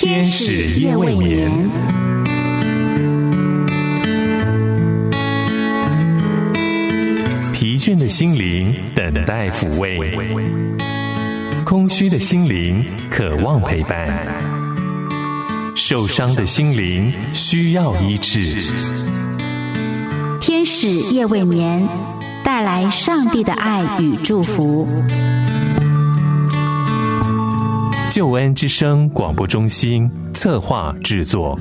天使夜未眠，疲倦的心灵等待抚慰，空虚的心灵渴望陪伴，受伤的心灵需要医治。 天使夜未眠，带来上帝的爱与祝福。 救恩之声广播中心策划制作。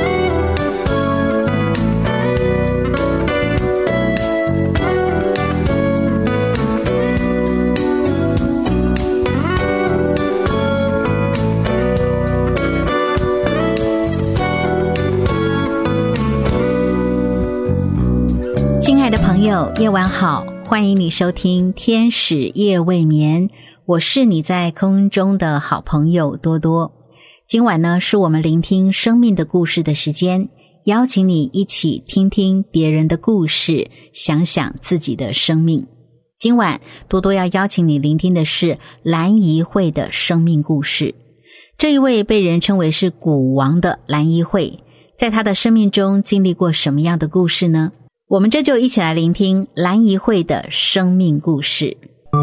亲爱的朋友，夜晚好，欢迎你收听天使夜未眠，我是你在空中的好朋友多多。今晚呢，是我们聆听生命的故事的时间，邀请你一起听听别人的故事，想想自己的生命。今晚多多要邀请你聆听的是蓝怡慧的生命故事。这一位被人称为是鼓王的蓝怡慧，在她的生命中经历过什么样的故事呢？我们这就一起来聆听蓝怡慧的生命故事。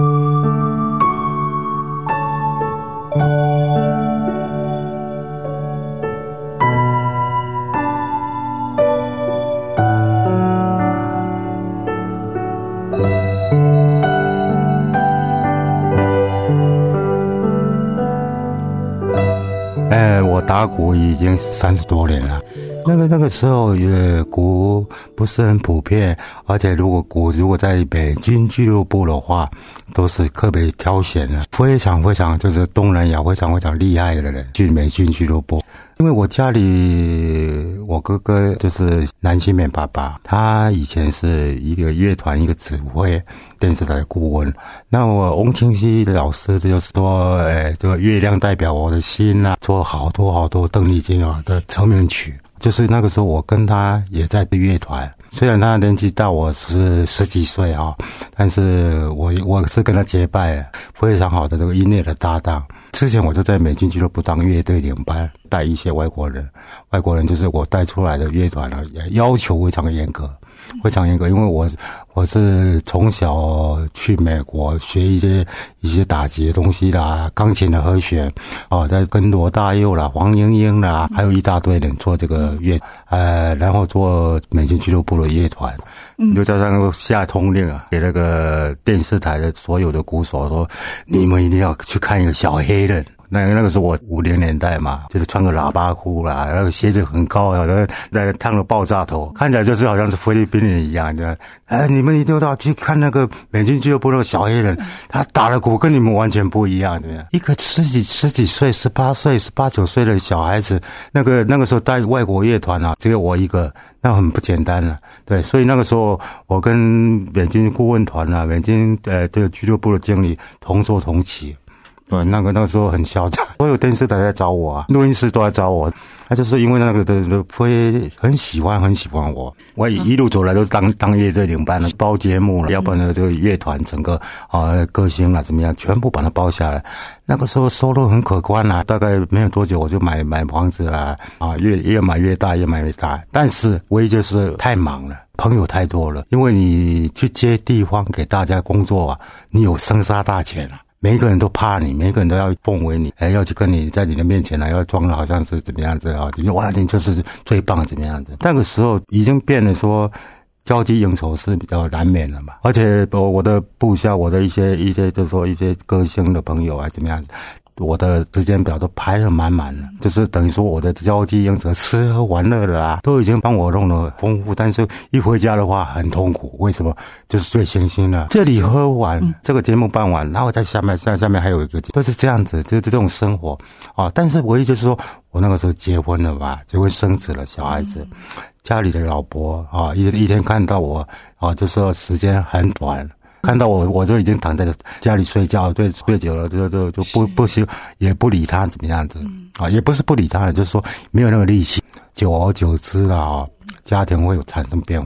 我打鼓已经30多年了。那个时候也鼓不是很普遍，而且如果在美军俱乐部的话，都是特别挑选的，非常就是东南亚非常厉害的人去美军俱乐部。因为我家里我哥哥就是南新美爸爸，他以前是一个乐团一个指挥，电视台顾问。那我翁清溪老师就是说这个月亮代表我的心啊，做好多邓丽君的成名曲。就是那个时候我跟他也在乐团，虽然他年纪大我是10几岁但是我是跟他结拜，非常好的这个音乐的搭档。之前我就在美军俱乐部当乐队领班，带一些外国人就是我带出来的乐团要求非常严格，因为我是从小去美国学一些打击的东西啦，钢琴的和弦在跟罗大佑啦、黄莺莺啦，还有一大堆人做这个然后做美军俱乐部的乐团。就加上下通令给那个电视台的所有的鼓手说，你们一定要去看一个小黑人。那个时候我50年代嘛，就是穿个喇叭裤啦，那个鞋子很高那烫了爆炸头，看起来就是好像是菲律宾人一样的。你们一定要去看那个美军俱乐部那个小黑人，他打的鼓跟你们完全不一样，对不对？一个十几岁、18岁、18、19岁的小孩子，那个时候带外国乐团只有我一个，那很不简单了。对，所以那个时候我跟美军顾问团美军这个俱乐部的经理同坐同起。对，那个时候很嚣张，所有电视台在找我录音室都在找我。他就是因为那个的会很喜欢我。我一路走来都是当乐队领班了，包节目了，要不然这个乐团整个歌星怎么样，全部把它包下来。那个时候收入很可观大概没有多久我就买房子啦越买越大。但是唯一就是太忙了，朋友太多了，因为你去接地方给大家工作你有生杀大权每一个人都怕你，每一个人都要奉为你，要去跟你在你的面前要装的好像是怎么样子你说哇，你就是最棒怎么样子。那个时候已经变得说交际应酬是比较难免了嘛，而且我的部下，我的一些就是说一些歌星的朋友怎么样子，我的时间表都排得满了，就是等于说我的交际应酬吃喝玩乐的都已经帮我弄得丰富，但是一回家的话很痛苦。为什么？就是最新鲜了，这里喝完这个节目办完，然后在下面还有一个，都是这样子，就是这种生活但是唯一就是说我那个时候结婚了吧，结婚生子了，小孩子家里的老婆一天看到我就说时间很短，看到我就已经躺在家里睡觉，对，睡久了就不行，也不理他怎么样子也不是不理他，就是说没有那个力气。久而久之家庭会有产生变化。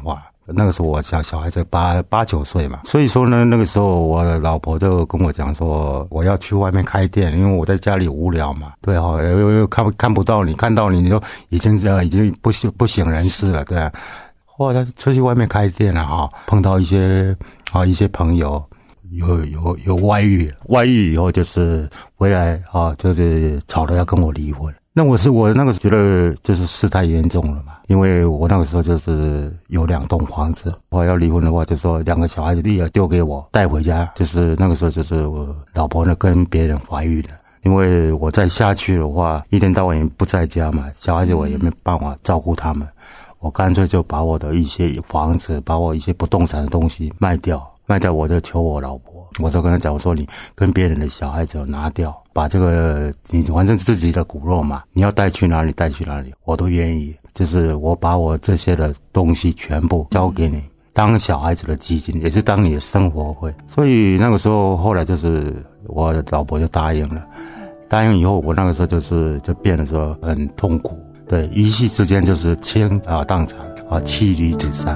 那个时候我小孩子8、9岁嘛，所以说呢，那个时候我的老婆就跟我讲说，我要去外面开店，因为我在家里无聊嘛。对哈，又看不到你，看到你就已经不省人事了，对啊。后来他出去外面开店了哈，碰到一些朋友有外遇以后就是回来啊，就是吵着要跟我离婚。那我那个觉得就是事态严重了嘛，因为我那个时候就是有2栋房子，我要离婚的话，就说2个小孩子也丢给我带回家，就是那个时候就是我老婆呢跟别人怀孕了，因为我再下去的话，一天到晚也不在家嘛，小孩子我也没办法照顾他们，我干脆就把我的一些房子，把我一些不动产的东西卖掉，我就求我老婆，我就跟他讲，我说你跟别人的小孩子拿掉，把这个你反正自己的骨肉嘛，你要带去哪里我都愿意，就是我把我这些的东西全部交给你，当小孩子的基金，也是当你的生活费。所以那个时候后来就是我老婆就答应了，答应以后我那个时候就变得说很痛苦，对，一夕之间就是倾荡产妻离子散。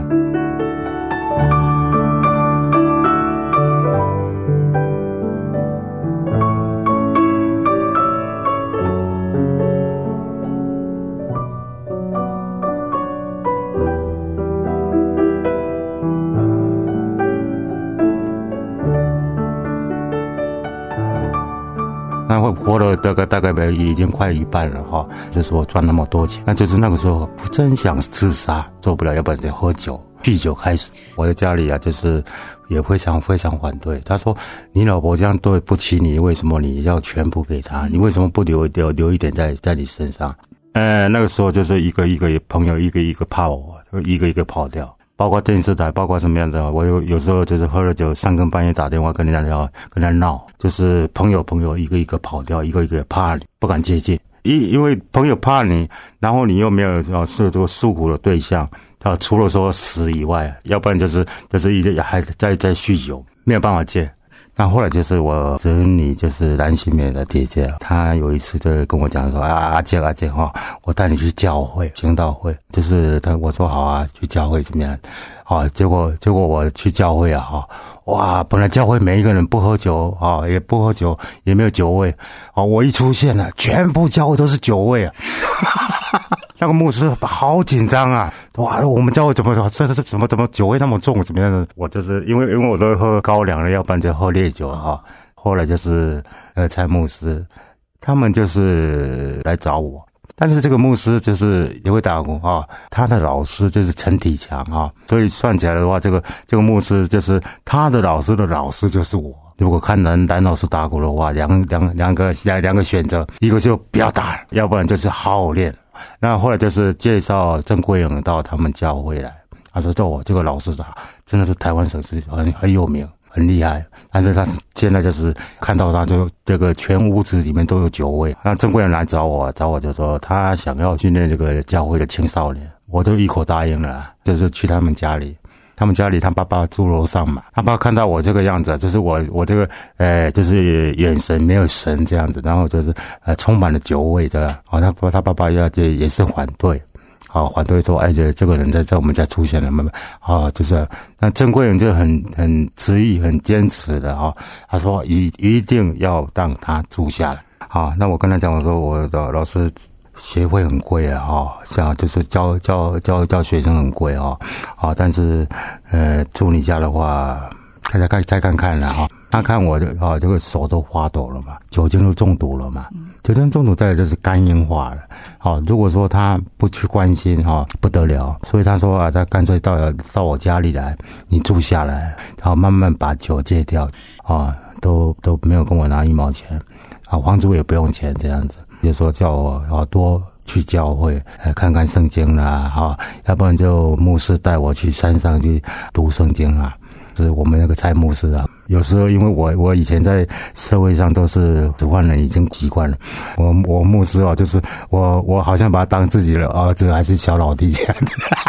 那会活了大概已经快一半了哈，就是我赚那么多钱，那就是那个时候真想自杀，做不了，要不然就喝酒，酗酒开始。我在家里就是也非常非常反对，他说你老婆这样对不起你，为什么你要全部给她？你为什么不留一点在你身上？那个时候就是一个朋友一个怕我，一个跑掉。包括电视台，包括什么样的，我有时候就是喝了酒，3更半夜打电话跟人家跟他闹，就是朋友一个跑掉，一个怕你，不敢接近，因为朋友怕你，然后你又没有是这个诉苦的对象，除了说死以外，要不然就是一直还在酗酒，没有办法戒。那后来就是我侄女，就是蓝心湄的姐姐，她有一次就跟我讲说阿姐哈，我带你去教会行道会，就是我说好啊，去教会怎么样？结果我去教会哇，本来教会每一个人不喝酒也不喝酒，也没有酒味我一出现了，全部教会都是酒味那个牧师好紧张啊！哇，我们教会怎么酒味那么重？怎么样的？我就是因为我都喝高粱了，要不然就喝烈酒后来就是蔡牧师，他们就是来找我，但是这个牧师就是也会打鼓他的老师就是陈体强所以算起来的话，这个牧师就是他的老师的老师就是我。如果看蓝老师打鼓的话，两个选择，一个就不要打，要不然就是好好练。那后来就是介绍郑桂勇到他们教会来，他说这个老师真的是台湾省市很有名很厉害，但是他现在就是看到他就这个全屋子里面都有酒味。那郑桂勇来找我就说他想要训练这个教会的青少年，我就一口答应了，就是去他们家里。他爸爸住楼上嘛，他爸爸看到我这个样子，就是我这个就是眼神没有神这样子，然后就是充满了酒味这样他爸爸也是反对反对说这个人在我们家出现了就是那郑桂勇就很执意很坚持的他说一定要让他住下来那我跟他讲，我说我的老师学费很贵像就是教学生很贵但是住你家的话，再看了他看我这个手都发抖了嘛，酒精都中毒了嘛，酒精中毒再来就是肝硬化了如果说他不去关心不得了，所以他说他干脆到我家里来，你住下来，然后慢慢把酒戒掉都没有跟我拿1毛钱房租也不用钱这样子，就说叫我多去教会看看圣经啦要不然就牧师带我去山上去读圣经是我们那个蔡牧师有时候因为我以前在社会上都是使唤人已经习惯了，我牧师就是我好像把他当自己的儿子还是小老弟这样子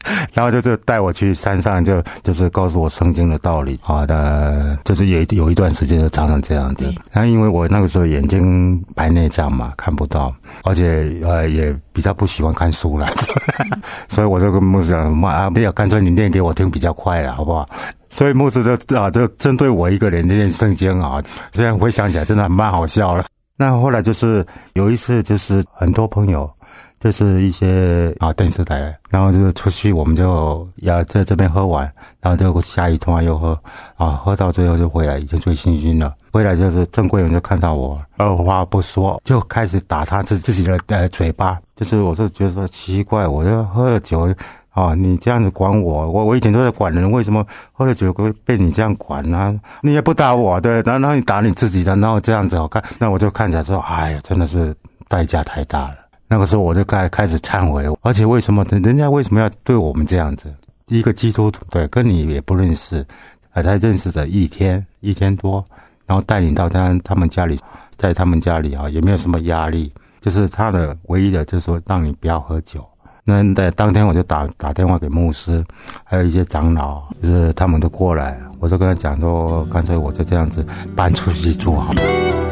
然后就带我去山上，就是告诉我圣经的道理啊的，就是有一段时间就常常这样子。然后因为我那个时候眼睛白内障嘛，看不到，而且也比较不喜欢看书了，所以我就跟牧师讲啊，没有，干脆你念给我听比较快了，好不好？所以牧师就针对我一个人念圣经啊，现在回想起来真的蛮好笑了。那后来就是有一次，就是很多朋友，就是一些电视台，然后就出去，我们就要在这边喝完，然后就下一趟又喝喝到最后就回来，已经醉醺醺了。回来就是郑贵人就看到我，二话不说就开始打他自己的嘴巴，就是我就觉得说奇怪，我就喝了酒。你这样子管我以前都在管人，为什么喝了酒会被你这样管呢？你也不打我的，然后你打你自己的，然后这样子好看，那我就看起来说，哎呀，真的是代价太大了。那个时候我就开始忏悔，而且为什么人家为什么要对我们这样子？一个基督徒，对，跟你也不认识，才认识的一天多，然后带领到他们家里，在他们家里也没有什么压力，就是他的唯一的就是说让你不要喝酒。那在当天我就打电话给牧师，还有一些长老，就是他们都过来，我就跟他讲说，干脆我就这样子搬出去住好了。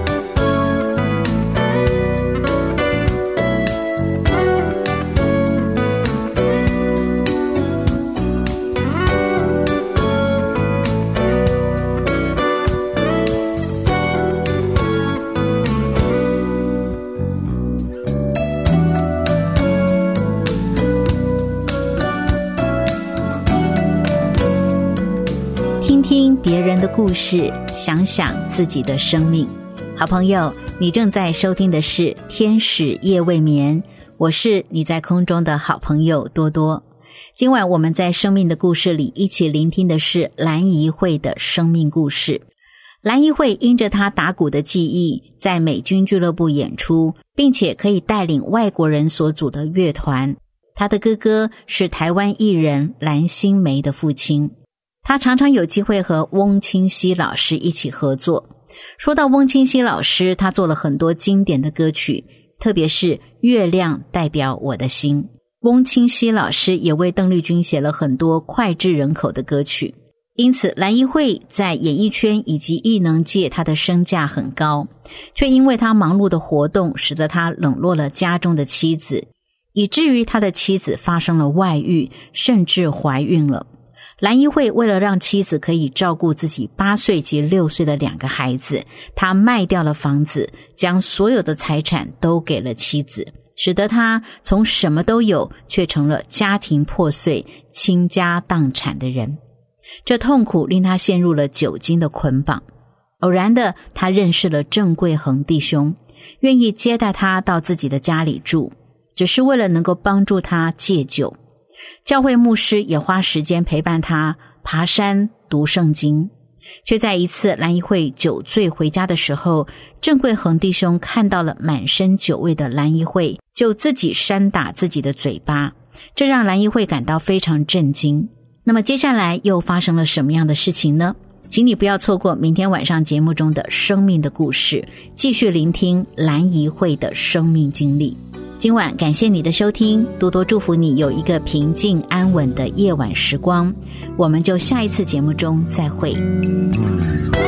听别人的故事，想想自己的生命。好朋友，你正在收听的是天使夜未眠，我是你在空中的好朋友多多。今晚我们在生命的故事里一起聆听的是蓝怡慧的生命故事。蓝怡慧因着她打鼓的技艺，在美军俱乐部演出，并且可以带领外国人所组的乐团。她的哥哥是台湾艺人蓝心湄的父亲。他常常有机会和翁清溪老师一起合作。说到翁清溪老师，他做了很多经典的歌曲，特别是《月亮代表我的心》。翁清溪老师也为邓丽君写了很多脍炙人口的歌曲。因此蓝怡慧在演艺圈以及艺能界，他的身价很高，却因为他忙碌的活动，使得他冷落了家中的妻子，以至于他的妻子发生了外遇，甚至怀孕了。蓝怡慧为了让妻子可以照顾自己8岁及6岁的2个孩子，他卖掉了房子，将所有的财产都给了妻子，使得他从什么都有，却成了家庭破碎、倾家荡产的人。这痛苦令他陷入了酒精的捆绑。偶然的，他认识了郑贵恒弟兄，愿意接待他到自己的家里住，只是为了能够帮助他戒酒。教会牧师也花时间陪伴他爬山读圣经，却在一次蓝怡慧酒醉回家的时候，郑贵恒弟兄看到了满身酒味的蓝怡慧，就自己扇打自己的嘴巴，这让蓝怡慧感到非常震惊。那么接下来又发生了什么样的事情呢？请你不要错过明天晚上节目中的生命的故事，继续聆听蓝怡慧的生命经历。今晚感谢你的收听，多多祝福你有一个平静安稳的夜晚时光，我们就下一次节目中再会。